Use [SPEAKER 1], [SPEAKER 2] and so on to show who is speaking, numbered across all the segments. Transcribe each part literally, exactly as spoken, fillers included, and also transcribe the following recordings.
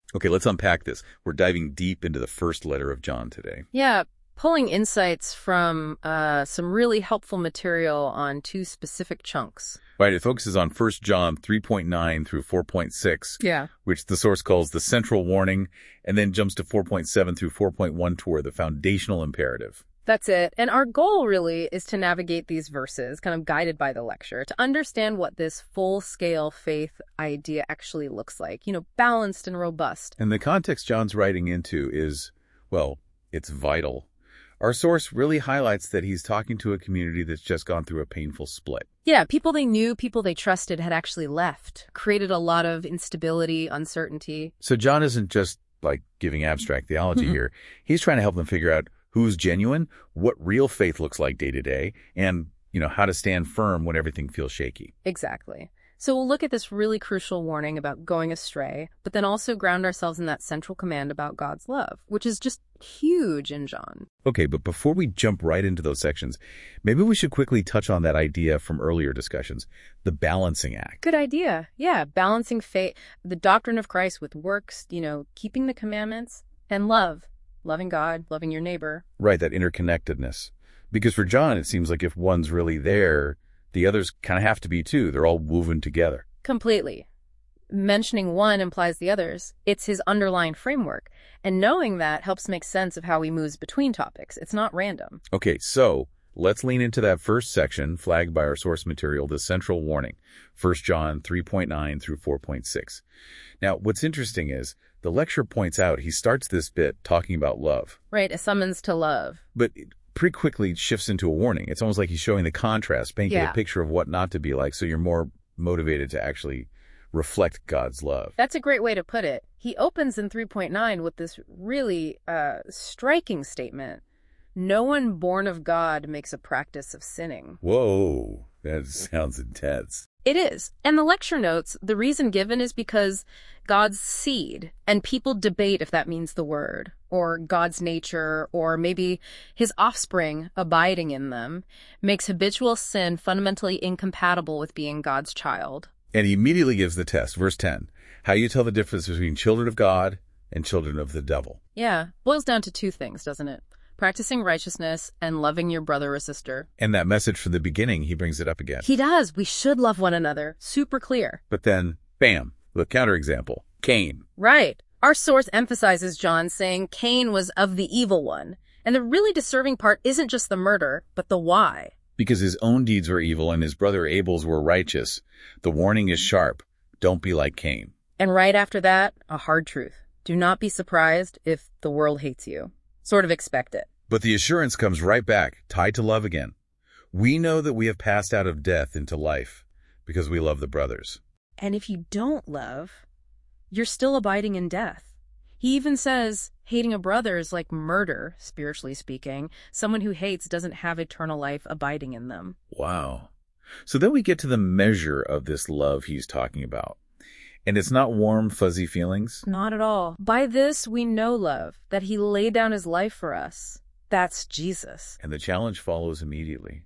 [SPEAKER 1] Okay, let's unpack this. We're diving deep into the first letter of John today.
[SPEAKER 2] Yeah, pulling insights from uh, some really helpful material on two specific chunks.
[SPEAKER 1] Right, it focuses on First John three point nine through four point six,
[SPEAKER 2] Yeah.
[SPEAKER 1] which the source calls the central warning, and then jumps to four point seven through four point one toward the foundational imperative.
[SPEAKER 2] That's it. And our goal really is to navigate these verses, kind of guided by the lecture, to understand what this full-scale faith idea actually looks like, you know, balanced and robust.
[SPEAKER 1] And the context John's writing into is, well, it's vital. Our source really highlights that he's talking to a community that's just gone through a painful split.
[SPEAKER 2] Yeah, people they knew, people they trusted had actually left, created a lot of instability, uncertainty.
[SPEAKER 1] So John isn't just, like, giving abstract theology
[SPEAKER 2] Mm-hmm.
[SPEAKER 1] here. He's trying to help them figure out who's genuine, what real faith looks like day to day, and, you know, how to stand firm when everything feels shaky.
[SPEAKER 2] Exactly. So we'll look at this really crucial warning about going astray, but then also ground ourselves in that central command about God's love, which is just huge in John.
[SPEAKER 1] Okay, but before we jump right into those sections, maybe we should quickly touch on that idea from earlier discussions, the balancing act.
[SPEAKER 2] Good idea. Yeah, balancing faith, the doctrine of Christ with works, you know, keeping the commandments, and love. Loving God, loving your neighbor.
[SPEAKER 1] Right, that interconnectedness. Because for John, it seems like if one's really there, the others kind of have to be too. They're all woven together.
[SPEAKER 2] Completely. Mentioning one implies the others. It's his underlying framework. And knowing that helps make sense of how he moves between topics. It's not random.
[SPEAKER 1] Okay, so let's lean into that first section flagged by our source material, the central warning, First John three point nine through four point six. Now, what's interesting is the lecture points out he starts this bit talking about love.
[SPEAKER 2] Right, a summons to love.
[SPEAKER 1] But it pretty quickly shifts into a warning. It's almost like he's showing the contrast, painting
[SPEAKER 2] Yeah.
[SPEAKER 1] a picture of what not to be like, so you're more motivated to actually reflect God's love.
[SPEAKER 2] That's a great way to put it. He opens in three point nine with this really uh, striking statement. No one born of God makes a practice of sinning.
[SPEAKER 1] Whoa, that sounds intense.
[SPEAKER 2] It is. And the lecture notes, the reason given is because God's seed, and people debate if that means the word, or God's nature, or maybe his offspring abiding in them, makes habitual sin fundamentally incompatible with being God's child.
[SPEAKER 1] And he immediately gives the test, verse ten, how you tell the difference between children of God and children of the devil.
[SPEAKER 2] Yeah, boils down to two things, doesn't it? Practicing righteousness and loving your brother or sister.
[SPEAKER 1] And that message from the beginning, he brings it up again.
[SPEAKER 2] He does. We should love one another. Super clear.
[SPEAKER 1] But then, bam, the counterexample, Cain.
[SPEAKER 2] Right. Our source emphasizes John saying Cain was of the evil one. And the really disturbing part isn't just the murder, but the why.
[SPEAKER 1] Because his own deeds were evil and his brother Abel's were righteous. The warning is sharp. Don't be like Cain.
[SPEAKER 2] And right after that, a hard truth. Do not be surprised if the world hates you. Sort of expect it.
[SPEAKER 1] But the assurance comes right back, tied to love again. We know that we have passed out of death into life because we love the brothers.
[SPEAKER 2] And if you don't love, you're still abiding in death. He even says hating a brother is like murder, spiritually speaking. Someone who hates doesn't have eternal life abiding in them.
[SPEAKER 1] Wow. So then we get to the measure of this love he's talking about. And it's not warm, fuzzy feelings.
[SPEAKER 2] Not at all. By this we know love, that he laid down his life for us. That's Jesus.
[SPEAKER 1] And the challenge follows immediately.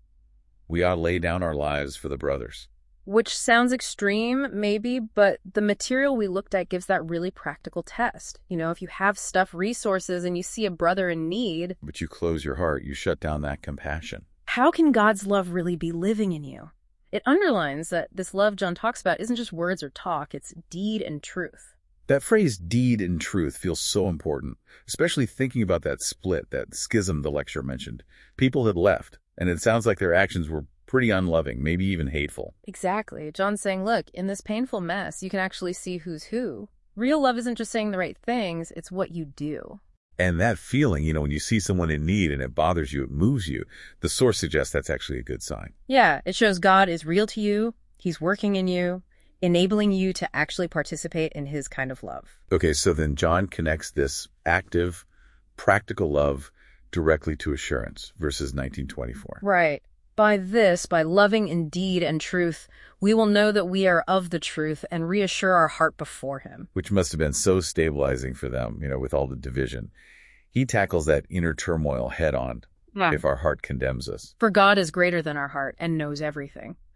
[SPEAKER 1] We ought to lay down our lives for the brothers.
[SPEAKER 2] Which sounds extreme, maybe, but the material we looked at gives that really practical test. You know, if you have stuff, resources, and you see a brother in need,
[SPEAKER 1] But you close your heart, you shut down that compassion.
[SPEAKER 2] how can God's love really be living in you? It underlines that this love John talks about isn't just words or talk, it's deed and truth.
[SPEAKER 1] That phrase, deed and truth, feels so important, especially thinking about that split, that schism the lecture mentioned. People had left, and it sounds like their actions were pretty unloving, maybe even hateful.
[SPEAKER 2] Exactly. John's saying, look, in this painful mess, you can actually see who's who. Real love isn't just saying the right things, it's what you do.
[SPEAKER 1] And that feeling, you know, when you see someone in need and it bothers you, it moves you, the source suggests that's actually a good sign.
[SPEAKER 2] Yeah, it shows God is real to you, he's working in you, enabling you to actually participate in his kind of love.
[SPEAKER 1] Okay, so then John connects this active, practical love directly to assurance, verses nineteen twenty-four.
[SPEAKER 2] Right. By this, by loving in deed and truth, we will know that we are of the truth and reassure our heart before him.
[SPEAKER 1] Which must have been so stabilizing for them, you know, with all the division. He tackles that inner turmoil head on
[SPEAKER 2] Yeah.
[SPEAKER 1] if our heart condemns us.
[SPEAKER 2] For God is greater than our heart and knows everything.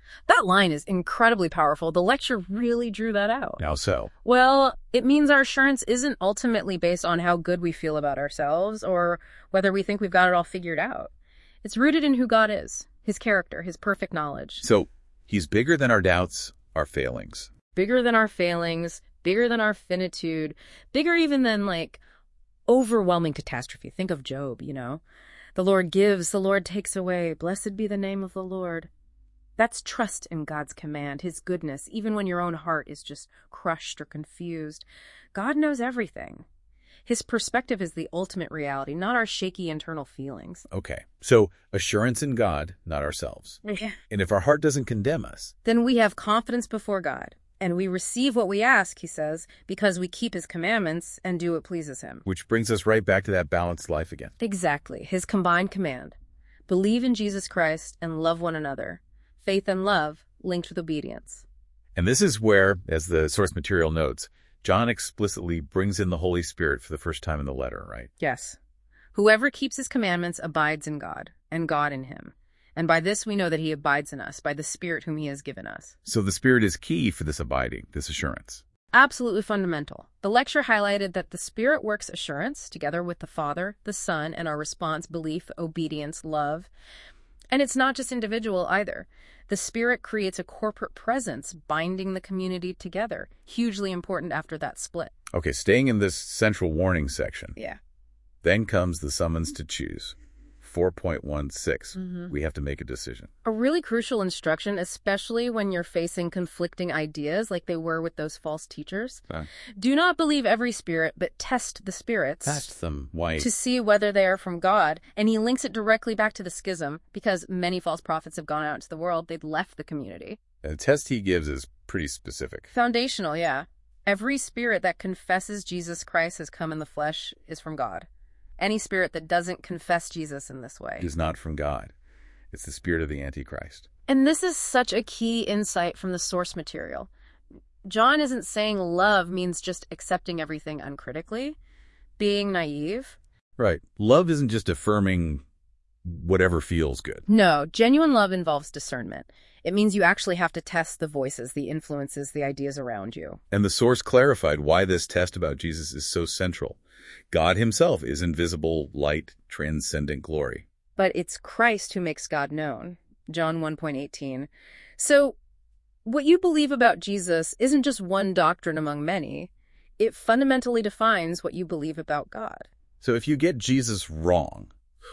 [SPEAKER 2] That line is incredibly powerful. The lecture really drew that out.
[SPEAKER 1] How so?
[SPEAKER 2] Well, it means our assurance isn't ultimately based on how good we feel about ourselves or whether we think we've got it all figured out. It's rooted in who God is, his character, his perfect knowledge.
[SPEAKER 1] So he's bigger than our doubts, our failings.
[SPEAKER 2] Bigger than our failings, bigger than our finitude, bigger even than, like, overwhelming catastrophe. Think of Job, you know? The Lord gives, the Lord takes away. Blessed be the name of the Lord. That's trust in God's command, his goodness, even when your own heart is just crushed or confused. God knows everything. His perspective is the ultimate reality, not our shaky internal feelings.
[SPEAKER 1] Okay, so assurance in God, not ourselves.
[SPEAKER 2] Yeah.
[SPEAKER 1] And if our heart doesn't condemn us,
[SPEAKER 2] Then we have confidence before God, and we receive what we ask, he says, because we keep his commandments and do what pleases him.
[SPEAKER 1] which brings us right back to that balanced life again.
[SPEAKER 2] Exactly, his combined command. Believe in Jesus Christ and love one another. Faith and love linked with obedience.
[SPEAKER 1] And this is where, as the source material notes, John explicitly brings in the Holy Spirit for the first time in the letter, right?
[SPEAKER 2] Yes. Whoever keeps his commandments abides in God, and God in him. And by this we know that he abides in us, by the Spirit whom he has given us.
[SPEAKER 1] So the Spirit is key for this abiding, this assurance.
[SPEAKER 2] Absolutely fundamental. The lecture highlighted that the Spirit works assurance, together with the Father, the Son, and our response, belief, obedience, love. And it's not just individual either. The Spirit creates a corporate presence, binding the community together. Hugely important after that split.
[SPEAKER 1] Okay, staying in this central warning section,
[SPEAKER 2] Yeah.
[SPEAKER 1] then comes the summons to choose. four point one six,
[SPEAKER 2] Mhm.
[SPEAKER 1] we have to make a decision.
[SPEAKER 2] A really crucial instruction, especially when you're facing conflicting ideas like they were with those false teachers.
[SPEAKER 1] Uh,
[SPEAKER 2] Do not believe every spirit, but test the spirits.
[SPEAKER 1] Test them. Why?
[SPEAKER 2] To see whether they are from God. And he links it directly back to the schism, because many false prophets have gone out into the world. They've left the community.
[SPEAKER 1] The test he gives is pretty specific.
[SPEAKER 2] Foundational, yeah. Every spirit that confesses Jesus Christ has come in the flesh is from God. Any spirit that doesn't confess Jesus in this way
[SPEAKER 1] It is not from God. It's the spirit of the Antichrist.
[SPEAKER 2] And this is such a key insight from the source material. John isn't saying love means just accepting everything uncritically, being naive.
[SPEAKER 1] Right. Love isn't just affirming whatever feels good.
[SPEAKER 2] No, genuine love involves discernment. It means you actually have to test the voices, the influences, the ideas around you.
[SPEAKER 1] And the source clarified why this test about Jesus is so central. God himself is invisible, light, transcendent glory.
[SPEAKER 2] But it's Christ who makes God known. John one point eighteen. So what you believe about Jesus isn't just one doctrine among many. It fundamentally defines what you believe about God.
[SPEAKER 1] So if you get Jesus wrong,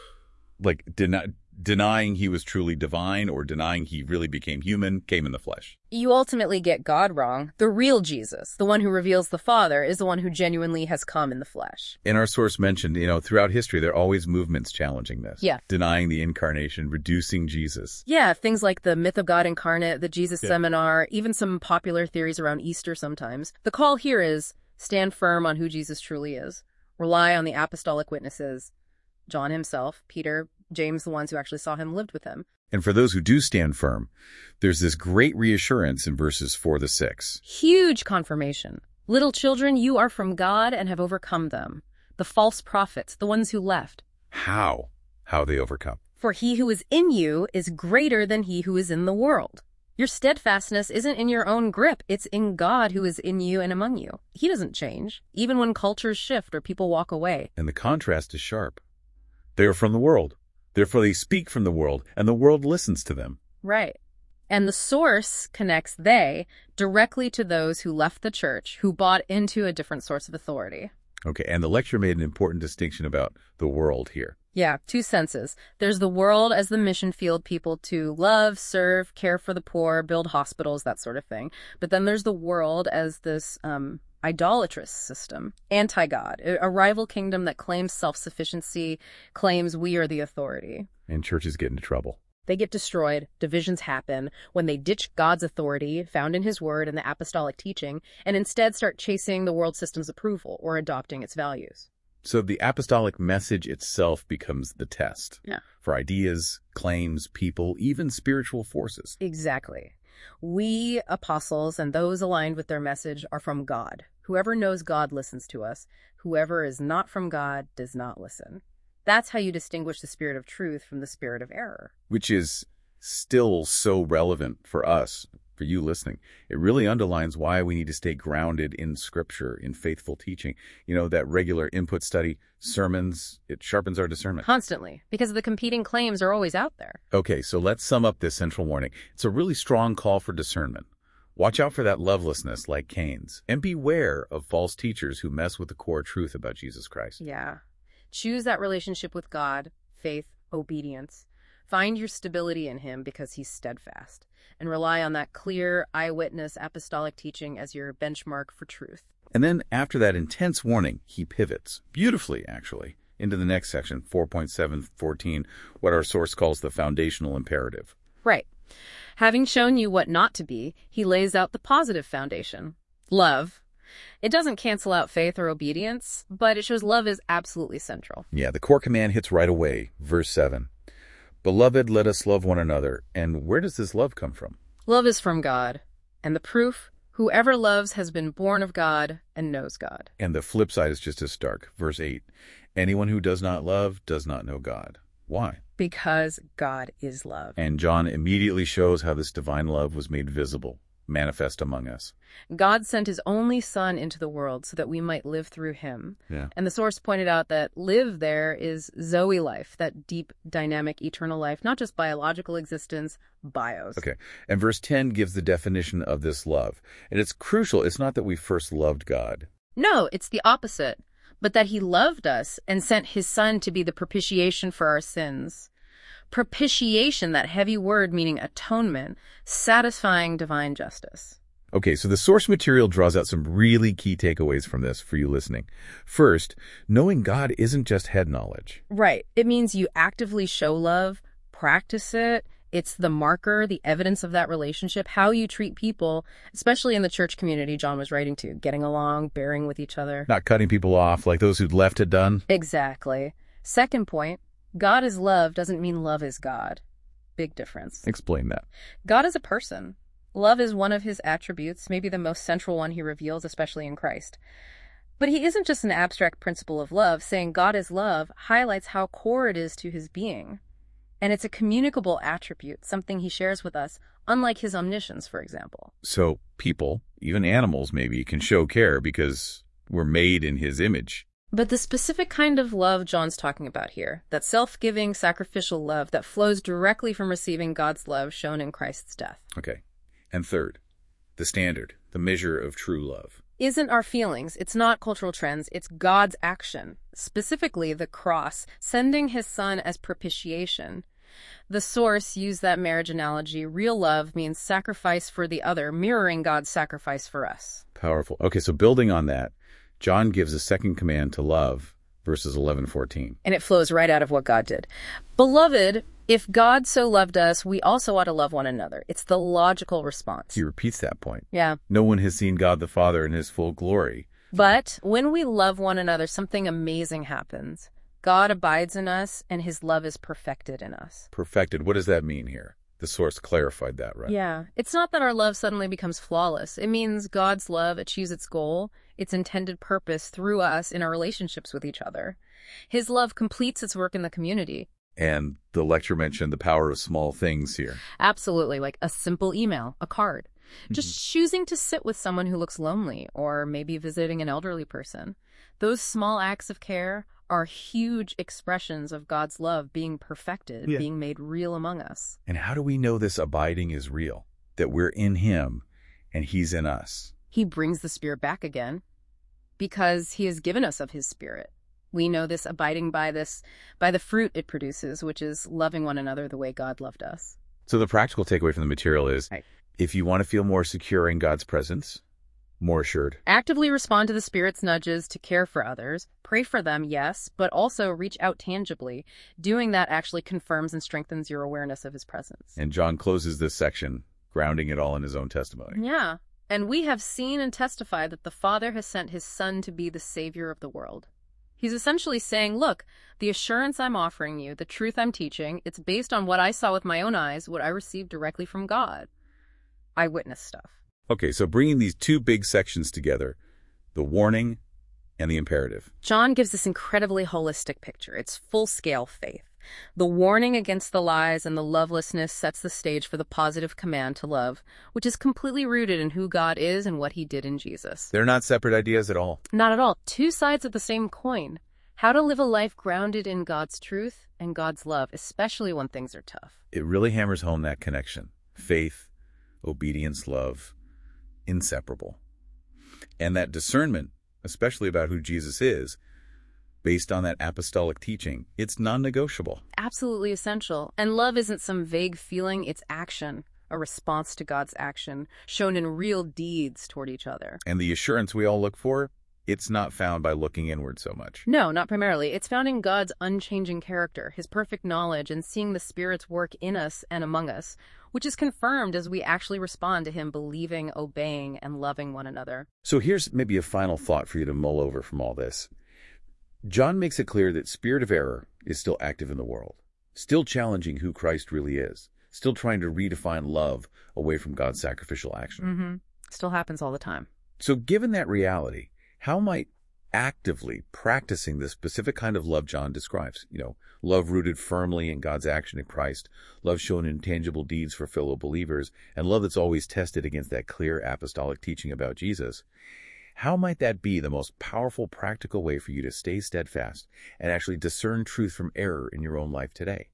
[SPEAKER 1] like den- denying he was truly divine or denying he really became human, came in the flesh.
[SPEAKER 2] You ultimately get God wrong. The real Jesus, the one who reveals the Father, is the one who genuinely has come in the flesh.
[SPEAKER 1] And our source mentioned, you know, throughout history, there are always movements challenging this.
[SPEAKER 2] Yeah.
[SPEAKER 1] Denying the incarnation, reducing Jesus.
[SPEAKER 2] Yeah, things like the myth of God incarnate, the Jesus
[SPEAKER 1] Yeah.
[SPEAKER 2] seminar, even some popular theories around Easter sometimes. The call here is stand firm on who Jesus truly is. Rely on the apostolic witnesses. John himself, Peter, James, the ones who actually saw him, lived with him.
[SPEAKER 1] And for those who do stand firm, there's this great reassurance in verses four to six.
[SPEAKER 2] Huge confirmation. Little children, you are from God and have overcome them. The false prophets, the ones who left.
[SPEAKER 1] How? How they overcome.
[SPEAKER 2] For he who is in you is greater than he who is in the world. Your steadfastness isn't in your own grip. It's in God who is in you and among you. He doesn't change, even when cultures shift or people walk away.
[SPEAKER 1] And the contrast is sharp. They are from the world. Therefore they speak from the world, and the world listens to them.
[SPEAKER 2] Right. And the source connects they directly to those who left the church, who bought into a different source of authority.
[SPEAKER 1] Okay, and the lecture made an important distinction about the world here.
[SPEAKER 2] Yeah, two senses. There's the world as the mission field, people to love, serve, care for the poor, build hospitals, that sort of thing. But then there's the world as this um, idolatrous system, anti-God, a rival kingdom that claims self-sufficiency, claims we are the authority.
[SPEAKER 1] And churches get into trouble.
[SPEAKER 2] They get destroyed, divisions happen when they ditch God's authority, found in his word and the apostolic teaching, and instead start chasing the world system's approval or adopting its values.
[SPEAKER 1] So the apostolic message itself becomes the test.
[SPEAKER 2] Yeah.
[SPEAKER 1] For ideas, claims, people, even spiritual forces.
[SPEAKER 2] Exactly. We, apostles, and those aligned with their message are from God. Whoever knows God listens to us. Whoever is not from God does not listen. That's how you distinguish the spirit of truth from the spirit of error.
[SPEAKER 1] Which is still so relevant for us, for you listening. It really underlines why we need to stay grounded in Scripture, in faithful teaching. You know, that regular input study, sermons, it sharpens our discernment.
[SPEAKER 2] Constantly, because the competing claims are always out there.
[SPEAKER 1] Okay, so let's sum up this central warning. It's a really strong call for discernment. Watch out for that lovelessness like Cain's, and beware of false teachers who mess with the core truth about Jesus Christ.
[SPEAKER 2] Yeah. Choose that relationship with God, faith, obedience. Find your stability in him because he's steadfast, and rely on that clear eyewitness apostolic teaching as your benchmark for truth.
[SPEAKER 1] And then after that intense warning, he pivots, beautifully actually, into the next section, four point seven fourteen, what our source calls the foundational imperative.
[SPEAKER 2] Right. Having shown you what not to be, he lays out the positive foundation, love. It doesn't cancel out faith or obedience, but it shows love is absolutely central.
[SPEAKER 1] Yeah, the core command hits right away, verse seven. Beloved, let us love one another. And where does this love come from?
[SPEAKER 2] Love is from God, and the proof, whoever loves has been born of God and knows God.
[SPEAKER 1] And the flip side is just as stark, verse eight. Anyone who does not love does not know God. Why?
[SPEAKER 2] Because God is love.
[SPEAKER 1] And John immediately shows how this divine love was made visible, manifest among us.
[SPEAKER 2] God sent his only Son into the world so that we might live through him.
[SPEAKER 1] Yeah.
[SPEAKER 2] And the source pointed out that live there is Zoe life, that deep, dynamic, eternal life, not just biological existence, bios.
[SPEAKER 1] Okay. And verse ten gives the definition of this love. And it's crucial. It's not that we first loved God.
[SPEAKER 2] No, it's the opposite. But that he loved us and sent his Son to be the propitiation for our sins. Propitiation, that heavy word meaning atonement, satisfying divine justice.
[SPEAKER 1] Okay, so the source material draws out some really key takeaways from this for you listening. First, knowing God isn't just head knowledge.
[SPEAKER 2] Right. It means you actively show love, practice it. It's the marker, the evidence of that relationship, how you treat people, especially in the church community John was writing to, getting along, bearing with each other.
[SPEAKER 1] Not cutting people off like those who'd left had done.
[SPEAKER 2] Exactly. Second point, God is love doesn't mean love is God. Big difference.
[SPEAKER 1] Explain that.
[SPEAKER 2] God is a person. Love is one of his attributes, maybe the most central one he reveals, especially in Christ. But he isn't just an abstract principle of love. Saying God is love highlights how core it is to his being. And it's a communicable attribute, something he shares with us, unlike his omniscience, for example.
[SPEAKER 1] So people, even animals maybe, can show care because we're made in his image.
[SPEAKER 2] But the specific kind of love John's talking about here, that self-giving, sacrificial love that flows directly from receiving God's love shown in Christ's death.
[SPEAKER 1] Okay. And third, the standard, the measure of true love.
[SPEAKER 2] Isn't our feelings, it's not cultural trends, it's God's action, specifically the cross, sending his Son as propitiation. The source used that marriage analogy. Real love means sacrifice for the other, mirroring God's sacrifice for us.
[SPEAKER 1] Powerful. Okay, so building on that, John gives a second command to love, verses eleven fourteen.
[SPEAKER 2] And it flows right out of what God did. Beloved, if God so loved us, we also ought to love one another. It's the logical response.
[SPEAKER 1] He repeats that point.
[SPEAKER 2] Yeah.
[SPEAKER 1] No one has seen God the Father in his full glory.
[SPEAKER 2] But when we love one another, something amazing happens. God abides in us, and his love is perfected in us.
[SPEAKER 1] Perfected. What does that mean here? The source clarified that, right?
[SPEAKER 2] Yeah. It's not that our love suddenly becomes flawless. It means God's love achieves its goal, its intended purpose through us in our relationships with each other. His love completes its work in the community.
[SPEAKER 1] And the lecture mentioned the power of small things here.
[SPEAKER 2] Absolutely, like a simple email, a card. Just choosing to sit with someone who looks lonely, or maybe visiting an elderly person. Those small acts of care are huge expressions of God's love being perfected,
[SPEAKER 1] Yeah.
[SPEAKER 2] being made real among us.
[SPEAKER 1] And how do we know this abiding is real? That we're in him and he's in us?
[SPEAKER 2] He brings the Spirit back again because he has given us of his Spirit. We know this abiding by this, by the fruit it produces, which is loving one another the way God loved us.
[SPEAKER 1] So the practical takeaway from the material is,
[SPEAKER 2] Right.
[SPEAKER 1] if you want to feel more secure in God's presence, more assured.
[SPEAKER 2] Actively respond to the Spirit's nudges to care for others. Pray for them, yes, but also reach out tangibly. Doing that actually confirms and strengthens your awareness of his presence.
[SPEAKER 1] And John closes this section, grounding it all in his own testimony.
[SPEAKER 2] Yeah. And we have seen and testified that the Father has sent his Son to be the Savior of the world. He's essentially saying, look, the assurance I'm offering you, the truth I'm teaching, it's based on what I saw with my own eyes, what I received directly from God. Eyewitness stuff.
[SPEAKER 1] Okay, so bringing these two big sections together, the warning and the imperative.
[SPEAKER 2] John gives this incredibly holistic picture. It's full-scale faith. The warning against the lies and the lovelessness sets the stage for the positive command to love, which is completely rooted in who God is and what he did in Jesus.
[SPEAKER 1] They're not separate ideas at all.
[SPEAKER 2] Not at all. Two sides of the same coin. How to live a life grounded in God's truth and God's love, especially when things are tough.
[SPEAKER 1] It really hammers home that connection. Faith, obedience, love, inseparable. And that discernment, especially about who Jesus is, based on that apostolic teaching, it's non-negotiable.
[SPEAKER 2] Absolutely essential. And love isn't some vague feeling, it's action, a response to God's action, shown in real deeds toward each other.
[SPEAKER 1] And the assurance we all look for, it's not found by looking inward so much.
[SPEAKER 2] No, not primarily. It's found in God's unchanging character, his perfect knowledge, and seeing the Spirit's work in us and among us, which is confirmed as we actually respond to him believing, obeying, and loving one another.
[SPEAKER 1] So here's maybe a final thought for you to mull over from all this. John makes it clear that spirit of error is still active in the world, still challenging who Christ really is, still trying to redefine love away from God's sacrificial action.
[SPEAKER 2] Mm-hmm. Still happens all the time.
[SPEAKER 1] So given that reality, how might actively practicing the specific kind of love John describes, you know, love rooted firmly in God's action in Christ, love shown in tangible deeds for fellow believers, and love that's always tested against that clear apostolic teaching about Jesus, how might that be the most powerful practical way for you to stay steadfast and actually discern truth from error in your own life today?